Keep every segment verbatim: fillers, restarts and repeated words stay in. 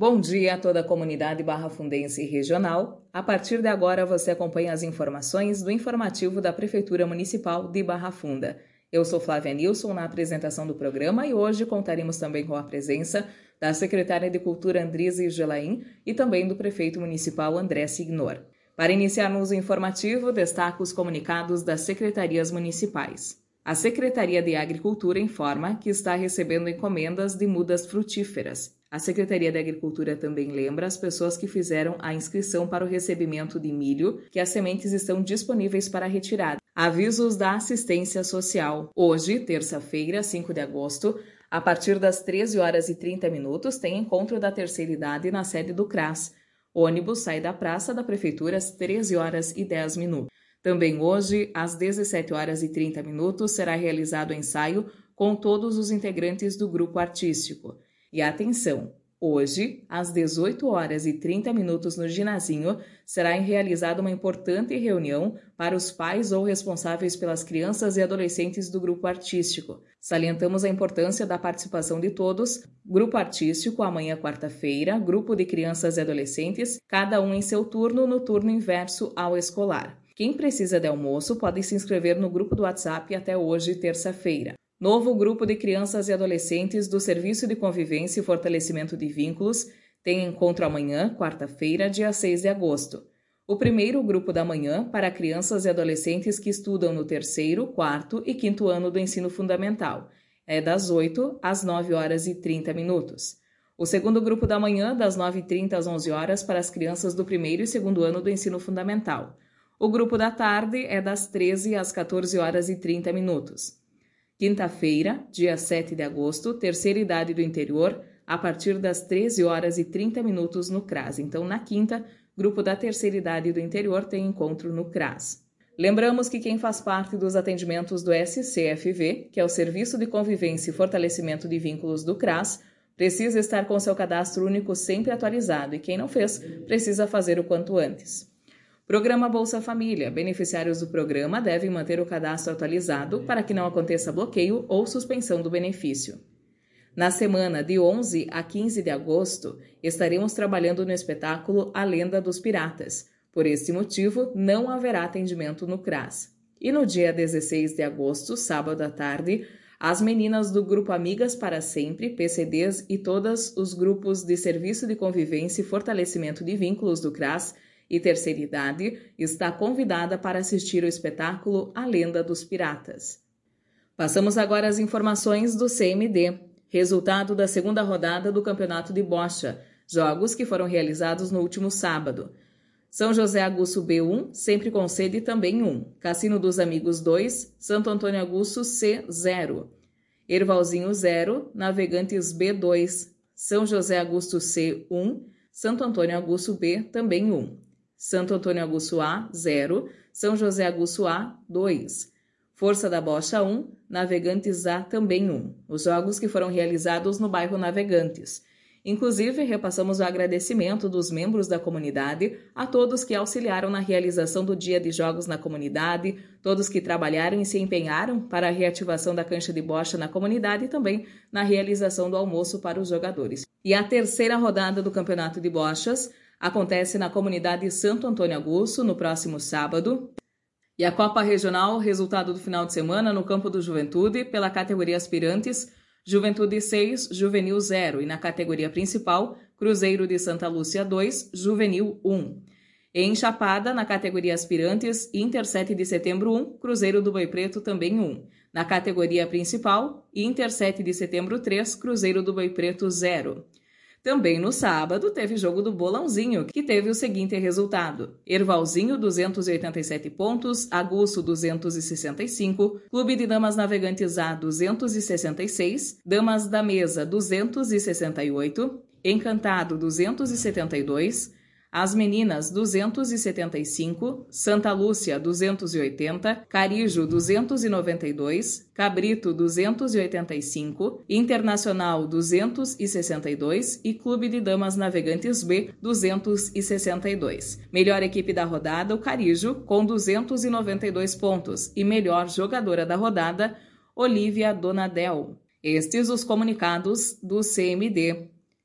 Bom dia a toda a comunidade barrafundense e regional. A partir de agora você acompanha as informações do informativo da Prefeitura Municipal de Barra Funda. Eu sou Flávia Nilson na apresentação do programa e hoje contaremos também com a presença da secretária de Cultura Andrise Gelain e também do prefeito municipal André Signor. Para iniciarmos o informativo, destaco os comunicados das secretarias municipais. A Secretaria de Agricultura informa que está recebendo encomendas de mudas frutíferas. A Secretaria de Agricultura também lembra as pessoas que fizeram a inscrição para o recebimento de milho que as sementes estão disponíveis para retirada. Avisos da assistência social. Hoje, terça-feira, cinco de agosto, a partir das treze horas e trinta minutos, tem encontro da terceira idade na sede do C R A S. O ônibus sai da Praça da Prefeitura às treze horas e dez minutos. Também hoje, às dezessete horas e trinta minutos, será realizado o ensaio com todos os integrantes do grupo artístico. E atenção, hoje, às dezoito horas e trinta minutos no Ginazinho, será realizada uma importante reunião para os pais ou responsáveis pelas crianças e adolescentes do grupo artístico. Salientamos a importância da participação de todos. Grupo artístico, amanhã quarta-feira, grupo de crianças e adolescentes, cada um em seu turno, no turno inverso ao escolar. Quem precisa de almoço pode se inscrever no grupo do WhatsApp até hoje, terça-feira. Novo grupo de crianças e adolescentes do Serviço de Convivência e Fortalecimento de Vínculos tem encontro amanhã, quarta-feira, dia seis de agosto. O primeiro grupo da manhã para crianças e adolescentes que estudam no terceiro, quarto e quinto ano do ensino fundamental. É das oito às nove horas e trinta minutos. O segundo grupo da manhã, das nove e trinta às onze horas, para as crianças do primeiro e segundo ano do ensino fundamental. O grupo da tarde é das treze às quatorze horas e trinta minutos. Quinta-feira, dia sete de agosto, terceira idade do interior, a partir das treze horas e trinta minutos no C R A S. Então, na quinta, grupo da terceira idade do interior tem encontro no C R A S. Lembramos que quem faz parte dos atendimentos do S C F V, que é o Serviço de Convivência e Fortalecimento de Vínculos do C R A S, precisa estar com seu cadastro único sempre atualizado e quem não fez, precisa fazer o quanto antes. Programa Bolsa Família. Beneficiários do programa devem manter o cadastro atualizado para que não aconteça bloqueio ou suspensão do benefício. Na semana de onze a quinze de agosto, estaremos trabalhando no espetáculo A Lenda dos Piratas. Por este motivo, não haverá atendimento no C R A S. E no dia dezesseis de agosto, sábado à tarde, as meninas do Grupo Amigas para Sempre, P C Ds e todos os grupos de Serviço de Convivência e Fortalecimento de Vínculos do C R A S e terceira idade está convidada para assistir o espetáculo A Lenda dos Piratas. Passamos agora às informações do C M D. Resultado da segunda rodada do Campeonato de Bocha, jogos que foram realizados no último sábado. São José Aguço B um, sempre com sede também um. Cassino dos Amigos dois, Santo Antônio Aguço C zero. Ervalzinho zero, Navegantes B dois. São José Aguço C um, Santo Antônio Aguço B também um. Santo Antônio Aguço A, zero, São José Aguço A, dois. Força da Bocha um, Navegantes A, também um. Os jogos que foram realizados no bairro Navegantes. Inclusive, repassamos o agradecimento dos membros da comunidade a todos que auxiliaram na realização do dia de jogos na comunidade, todos que trabalharam e se empenharam para a reativação da cancha de bocha na comunidade e também na realização do almoço para os jogadores. E a terceira rodada do Campeonato de Bochas acontece na comunidade Santo Antônio Aguço, no próximo sábado. E a Copa Regional, resultado do final de semana no Campo do Juventude, pela categoria Aspirantes, Juventude seis, Juvenil zero. E na categoria principal, Cruzeiro de Santa Lúcia dois, Juvenil um. Em Chapada, na categoria Aspirantes, Inter sete de Setembro um, Cruzeiro do Boi Preto também um. Na categoria principal, Inter sete de Setembro três, Cruzeiro do Boi Preto zero. Também no sábado teve jogo do Bolãozinho, que teve o seguinte resultado: Ervalzinho duzentos e oitenta e sete pontos, Aguço duzentos e sessenta e cinco, Clube de Damas Navegantes A duzentos e sessenta e seis, Damas da Mesa duzentos e sessenta e oito, Encantado duzentos e setenta e dois, As Meninas duzentos e setenta e cinco, Santa Lúcia duzentos e oitenta, Carijo duzentos e noventa e dois, Cabrito duzentos e oitenta e cinco, Internacional duzentos e sessenta e dois e Clube de Damas Navegantes B duzentos e sessenta e dois. Melhor equipe da rodada, o Carijo, com duzentos e noventa e dois pontos e melhor jogadora da rodada, Olívia Donadel. Estes os comunicados do C M D.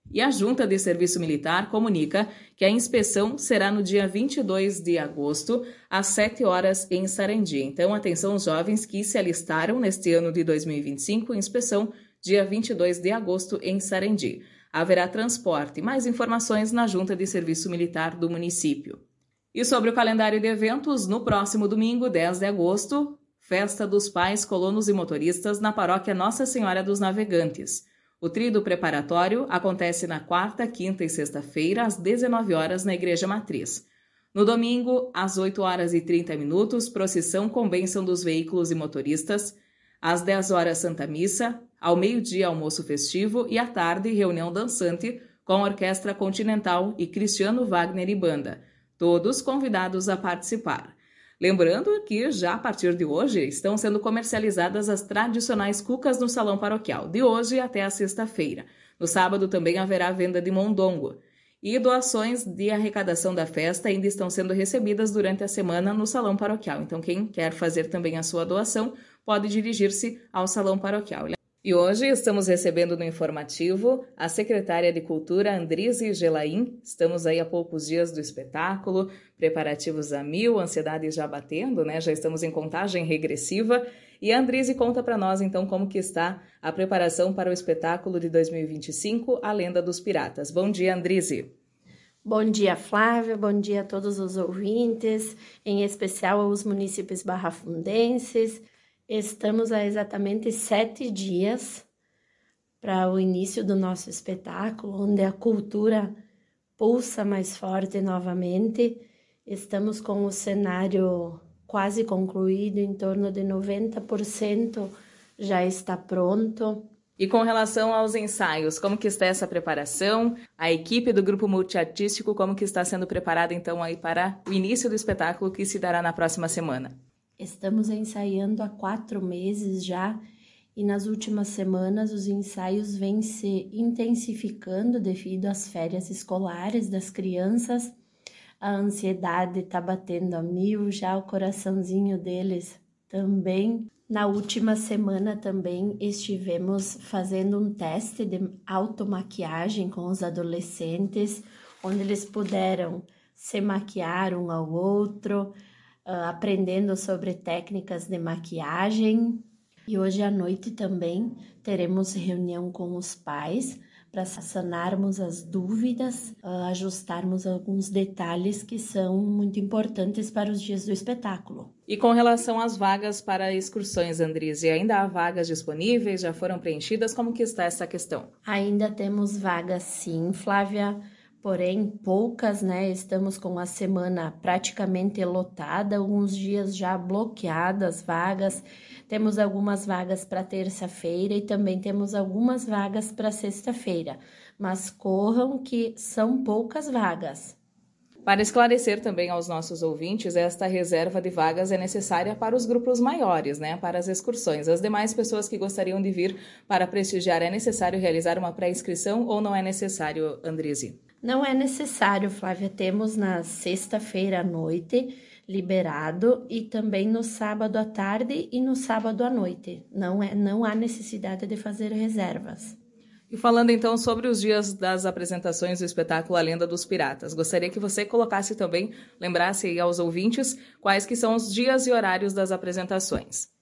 E a Junta de Serviço Militar comunica que a inspeção será no dia vinte e dois de agosto, às sete horas, em Sarandi. Então, atenção aos jovens que se alistaram neste ano de dois mil e vinte e cinco, inspeção dia vinte e dois de agosto, em Sarandi. Haverá transporte. Mais informações na Junta de Serviço Militar do município. E sobre o calendário de eventos, no próximo domingo, dez de agosto, Festa dos Pais, Colonos e Motoristas na Paróquia Nossa Senhora dos Navegantes. O tríduo preparatório acontece na quarta, quinta e sexta-feira, às dezenove horas, na Igreja Matriz. No domingo, às oito horas e trinta minutos, procissão com bênção dos veículos e motoristas. Às dez horas, Santa Missa. Ao meio-dia, almoço festivo. E à tarde, reunião dançante com Orquestra Continental e Cristiano Wagner e Banda. Todos convidados a participar. Lembrando que já a partir de hoje estão sendo comercializadas as tradicionais cucas no Salão Paroquial, de hoje até a sexta-feira. No sábado também haverá venda de mondongo. E doações de arrecadação da festa ainda estão sendo recebidas durante a semana no Salão Paroquial. Então quem quer fazer também a sua doação pode dirigir-se ao Salão Paroquial. E hoje estamos recebendo no informativo a secretária de Cultura, Andrize Gelain. Estamos aí a poucos dias do espetáculo, preparativos a mil, ansiedade já batendo, né? Já estamos em contagem regressiva. E a Andrize conta para nós, então, como que está a preparação para o espetáculo de dois mil e vinte e cinco, A Lenda dos Piratas. Bom dia, Andrize. Bom dia, Flávia. Bom dia a todos os ouvintes, em especial aos munícipes barrafundenses. Estamos há exatamente sete dias para o início do nosso espetáculo, onde a cultura pulsa mais forte novamente. Estamos com o cenário quase concluído, em torno de noventa por cento já está pronto. E com relação aos ensaios, como que está essa preparação? A equipe do Grupo Multiartístico, como que está sendo preparada então aí para o início do espetáculo que se dará na próxima semana? Estamos ensaiando há quatro meses já e nas últimas semanas os ensaios vêm se intensificando devido às férias escolares das crianças. A ansiedade está batendo a mil, já o coraçãozinho deles também. Na última semana também estivemos fazendo um teste de automaquiagem com os adolescentes, onde eles puderam se maquiar um ao outro, Uh, aprendendo sobre técnicas de maquiagem. E hoje à noite também teremos reunião com os pais para sanarmos as dúvidas, uh, ajustarmos alguns detalhes que são muito importantes para os dias do espetáculo. E com relação às vagas para excursões, Andrize, ainda há vagas disponíveis? Já foram preenchidas? Como que está essa questão? Ainda temos vagas sim, Flávia. Porém, poucas, né? Estamos com a semana praticamente lotada, alguns dias já bloqueadas vagas. Temos algumas vagas para terça-feira e também temos algumas vagas para sexta-feira. Mas corram que são poucas vagas. Para esclarecer também aos nossos ouvintes, esta reserva de vagas é necessária para os grupos maiores, né? Para as excursões. As demais pessoas que gostariam de vir para prestigiar, é necessário realizar uma pré-inscrição ou não é necessário, Andrize? Não é necessário, Flávia. Temos na sexta-feira à noite liberado e também no sábado à tarde e no sábado à noite. Não, é, não há necessidade de fazer reservas. E falando então sobre os dias das apresentações do espetáculo A Lenda dos Piratas, gostaria que você colocasse também, lembrasse aí aos ouvintes, quais que são os dias e horários das apresentações.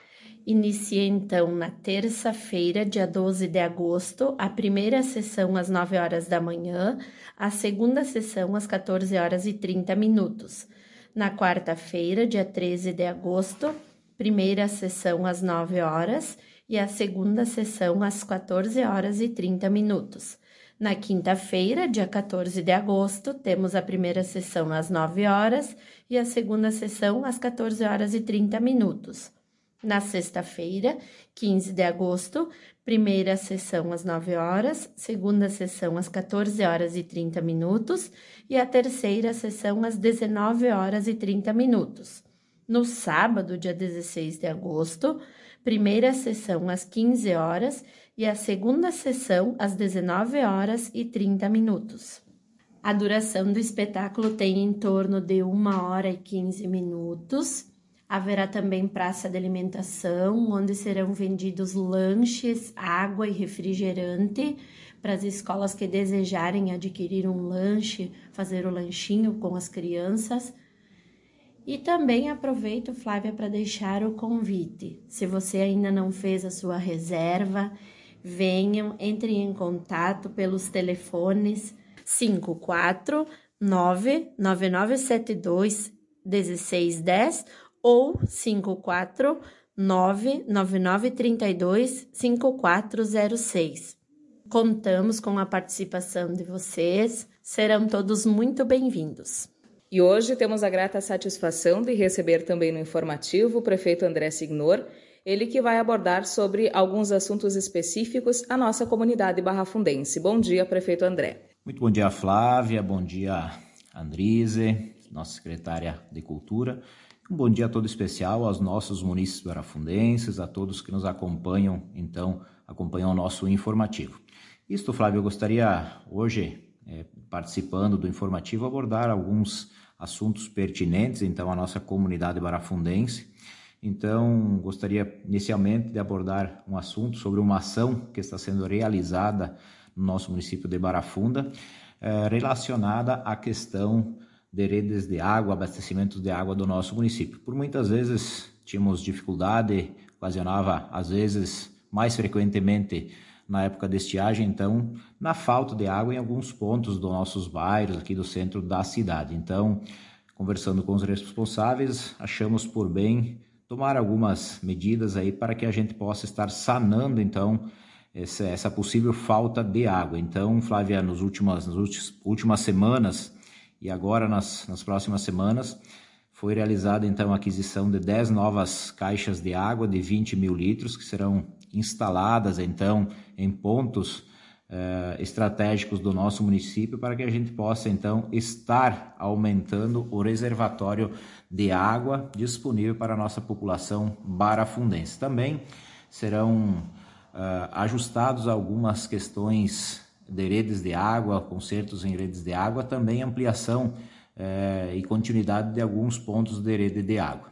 Inicia então na terça-feira, dia doze de agosto, a primeira sessão às nove horas da manhã, a segunda sessão às quatorze horas e trinta minutos. Na quarta-feira, dia treze de agosto, primeira sessão às nove horas e a segunda sessão às quatorze horas e trinta minutos. Na quinta-feira, dia quatorze de agosto, temos a primeira sessão às nove horas e a segunda sessão às quatorze horas e trinta minutos. Na sexta-feira, quinze de agosto, primeira sessão às nove horas, segunda sessão às quatorze horas e trinta minutos e a terceira sessão às dezenove horas e trinta minutos. No sábado, dia dezesseis de agosto, primeira sessão às quinze horas e a segunda sessão às dezenove horas e trinta minutos. A duração do espetáculo tem em torno de uma hora e quinze minutos. Haverá também praça de alimentação, onde serão vendidos lanches, água e refrigerante para as escolas que desejarem adquirir um lanche, fazer o lanchinho com as crianças. E também aproveito, Flávia, para deixar o convite. Se você ainda não fez a sua reserva, venham, entrem em contato pelos telefones cinco quatro nove nove nove sete dois um seis um zero ou cinco quatro nove nove nove três dois cinco quatro zero seis. Contamos com a participação de vocês, serão todos muito bem-vindos. E hoje temos a grata satisfação de receber também no informativo o prefeito André Signor, ele que vai abordar sobre alguns assuntos específicos à nossa comunidade barrafundense. Bom dia, prefeito André. Muito bom dia, Flávia, bom dia, Andrize, nossa secretária de Cultura. Um bom dia todo especial aos nossos munícipes barrafundenses, a todos que nos acompanham, então, acompanham o nosso informativo. Isto, Flávia, eu gostaria hoje, é, participando do informativo, abordar alguns assuntos pertinentes, então, à nossa comunidade barrafundense. Então, gostaria inicialmente de abordar um assunto sobre uma ação que está sendo realizada no nosso município de Barafunda, é, relacionada à questão de redes de água, abastecimento de água do nosso município. Por muitas vezes tínhamos dificuldade, ocasionava às vezes mais frequentemente na época de estiagem, então, na falta de água em alguns pontos dos nossos bairros, aqui do centro da cidade. Então, conversando com os responsáveis, achamos por bem tomar algumas medidas aí para que a gente possa estar sanando, então, essa, essa possível falta de água. Então, Flávia, nos últimas, nas últimas semanas e agora nas, nas próximas semanas, foi realizada, então, a aquisição de dez novas caixas de água de vinte mil litros, que serão instaladas, então, em pontos eh, estratégicos do nosso município, para que a gente possa, então, estar aumentando o reservatório de água disponível para a nossa população barafundense. Também serão eh, ajustados algumas questões de redes de água, consertos em redes de água, também ampliação eh, e continuidade de alguns pontos de rede de água.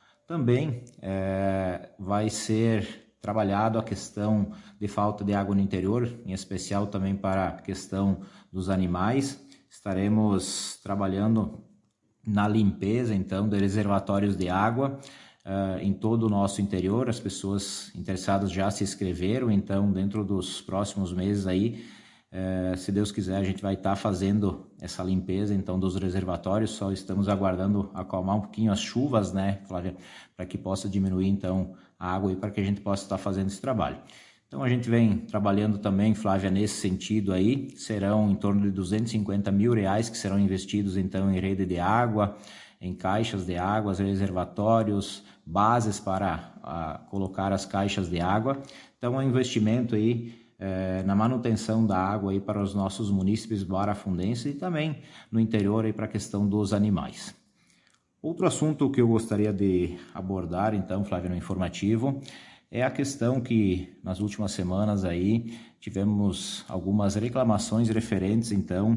Também eh, vai ser trabalhado a questão de falta de água no interior, em especial também para a questão dos animais. Estaremos trabalhando na limpeza, então, de reservatórios de água uh, em todo o nosso interior. As pessoas interessadas já se inscreveram, então, dentro dos próximos meses aí, uh, se Deus quiser, a gente vai estar fazendo essa limpeza, então, dos reservatórios. Só estamos aguardando acalmar um pouquinho as chuvas, né, Flávia, para que possa diminuir, então, a água e para que a gente possa estar fazendo esse trabalho. Então a gente vem trabalhando também, Flávia, nesse sentido aí. Serão em torno de duzentos e cinquenta mil reais que serão investidos então em rede de água, em caixas de água, reservatórios, bases para a, colocar as caixas de água. Então é um investimento aí é, na manutenção da água aí para os nossos munícipes barafundenses e também no interior aí para a questão dos animais. Outro assunto que eu gostaria de abordar, então, Flávia, no informativo, é a questão que nas últimas semanas aí tivemos algumas reclamações referentes, então,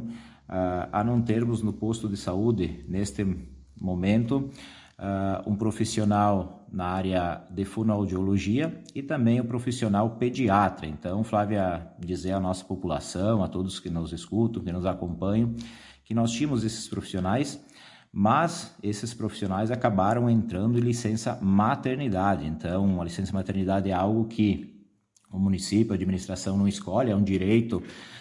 a não termos no posto de saúde, neste momento, um profissional na área de fonoaudiologia e também o profissional pediatra. Então, Flávia, dizer à nossa população, a todos que nos escutam, que nos acompanham, que nós tínhamos esses profissionais, mas esses profissionais acabaram entrando em licença maternidade. Então, a licença maternidade é algo que o município, a administração não escolhe, é um direito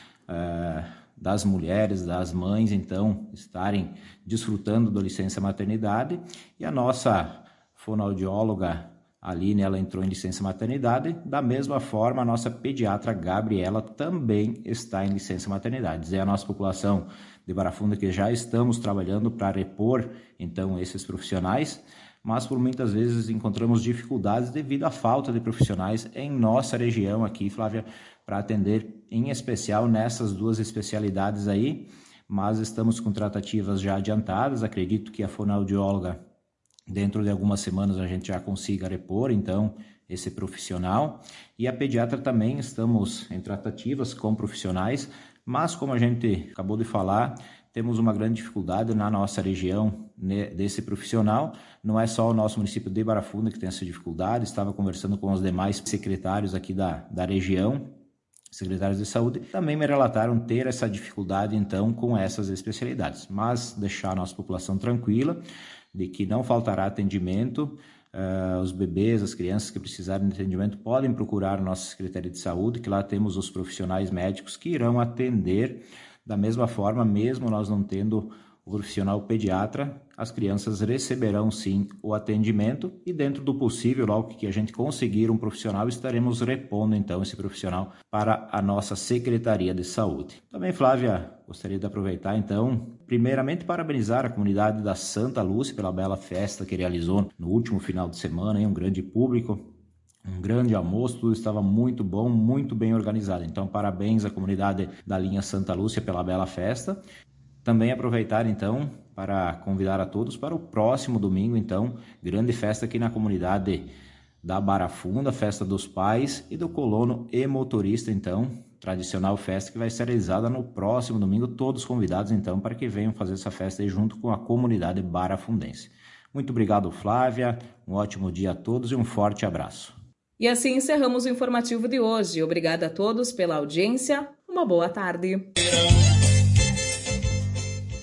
uh, das mulheres, das mães, então, estarem desfrutando da licença maternidade. E a nossa fonoaudióloga Aline, ela entrou em licença maternidade. Da mesma forma, a nossa pediatra Gabriela também está em licença maternidade. Dizer à nossa população de Barafunda que já estamos trabalhando para repor, então, esses profissionais, mas por muitas vezes encontramos dificuldades devido à falta de profissionais em nossa região aqui, Flávia, para atender em especial nessas duas especialidades aí, mas estamos com tratativas já adiantadas. Acredito que a fonoaudióloga, dentro de algumas semanas, a gente já consiga repor, então, esse profissional. E a pediatra também estamos em tratativas com profissionais, mas como a gente acabou de falar, temos uma grande dificuldade na nossa região desse profissional. Não é só o nosso município de Barafunda que tem essa dificuldade, estava conversando com os demais secretários aqui da, da região. secretários de saúde também me relataram ter essa dificuldade, então, com essas especialidades. Mas deixar a nossa população tranquila de que não faltará atendimento. Uh, os bebês, as crianças que precisarem de atendimento podem procurar a nossa Secretaria de Saúde, que lá temos os profissionais médicos que irão atender da mesma forma, mesmo nós não tendo o profissional pediatra, as crianças receberão sim o atendimento e dentro do possível, logo que a gente conseguir um profissional, estaremos repondo então esse profissional para a nossa Secretaria de Saúde. Também, Flávia, gostaria de aproveitar então, primeiramente parabenizar a comunidade da Santa Lúcia pela bela festa que realizou no último final de semana, hein? Um grande público, um grande almoço, tudo estava muito bom, muito bem organizado. Então, parabéns à comunidade da linha Santa Lúcia pela bela festa. Também aproveitar, então, para convidar a todos para o próximo domingo, então, grande festa aqui na comunidade da Barra Funda, festa dos pais e do colono e motorista, então, tradicional festa que vai ser realizada no próximo domingo, todos convidados, então, para que venham fazer essa festa aí junto com a comunidade barafundense. Muito obrigado, Flávia, um ótimo dia a todos e um forte abraço. E assim encerramos o informativo de hoje. Obrigada a todos pela audiência, uma boa tarde.